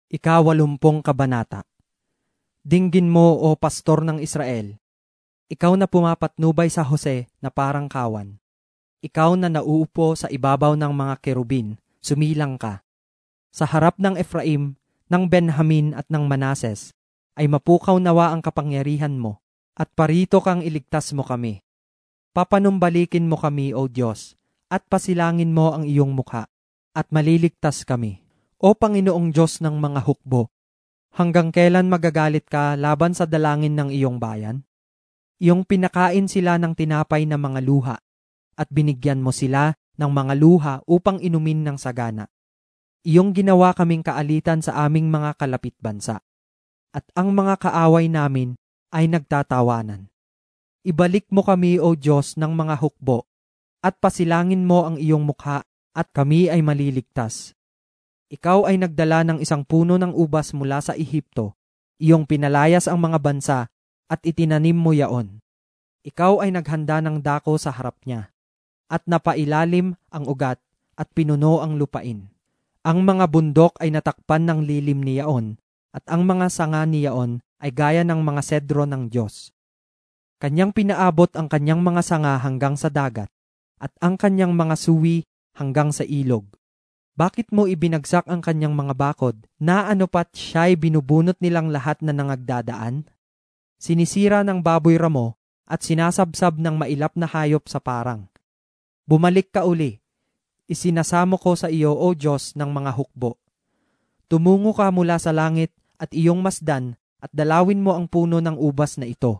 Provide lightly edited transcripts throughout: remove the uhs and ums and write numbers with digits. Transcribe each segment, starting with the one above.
Ika-80 kabanata. Dinggin mo, o pastor ng Israel, ikaw na pumapatnubay sa Jose na parang kawan. Ikaw na nauupo sa ibabaw ng mga kerubin, sumilang ka. Sa harap ng Efraim, ng Benjamin at ng Manases, ay mapukaw nawa ang kapangyarihan mo, at parito kang iligtas mo kami. Papanumbalikin mo kami, O Diyos, at pasilangin mo ang iyong mukha, at maliligtas kami. O Panginoong Diyos ng mga hukbo, hanggang kailan magagalit ka laban sa dalangin ng iyong bayan? Iyong pinakain sila ng tinapay na mga luha, at binigyan mo sila ng mga luha upang inumin ng sagana. Iyong ginawa kaming kaalitan sa aming mga kalapit bansa, at ang mga kaaway namin ay nagtatawanan. Ibalik mo kami, O Diyos ng mga hukbo, at pasilangin mo ang iyong mukha, at kami ay maliligtas. Ikaw ay nagdala ng isang puno ng ubas mula sa Ehipto. Iyong pinalayas ang mga bansa at itinanim mo yaon. Ikaw ay naghanda ng dako sa harap niya at napailalim ang ugat at pinuno ang lupain. Ang mga bundok ay natakpan ng lilim ni yaon at ang mga sanga ni yaon ay gaya ng mga sedro ng Diyos. Kanyang pinaabot ang kanyang mga sanga hanggang sa dagat at ang kanyang mga suwi hanggang sa ilog. Bakit mo ibinagsak ang kanyang mga bakod na anopat siya'y binubunot nilang lahat na nangagdadaan? Sinisira ng baboy ramo at sinasabsab ng mailap na hayop sa parang. Bumalik ka uli. Isinasamo ko sa iyo, O Diyos ng mga hukbo. Tumungo ka mula sa langit at iyong masdan at dalawin mo ang puno ng ubas na ito.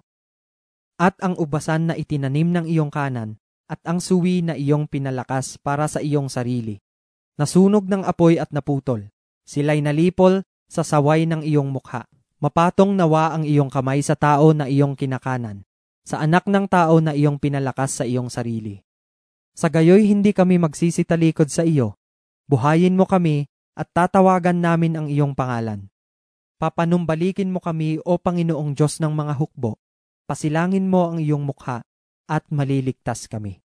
At ang ubasan na itinanim ng iyong kanan at ang suwi na iyong pinalakas para sa iyong sarili. Nasunog ng apoy at naputol. Sila'y nalipol sa saway ng iyong mukha. Mapatong nawa ang iyong kamay sa tao na iyong kinakanan, sa anak ng tao na iyong pinalakas sa iyong sarili. Sa gayoy hindi kami magsisitalikod sa iyo. Buhayin mo kami at tatawagan namin ang iyong pangalan. Papanumbalikin mo kami, O Panginoong Diyos ng mga hukbo. Pasilangin mo ang iyong mukha at maliligtas kami.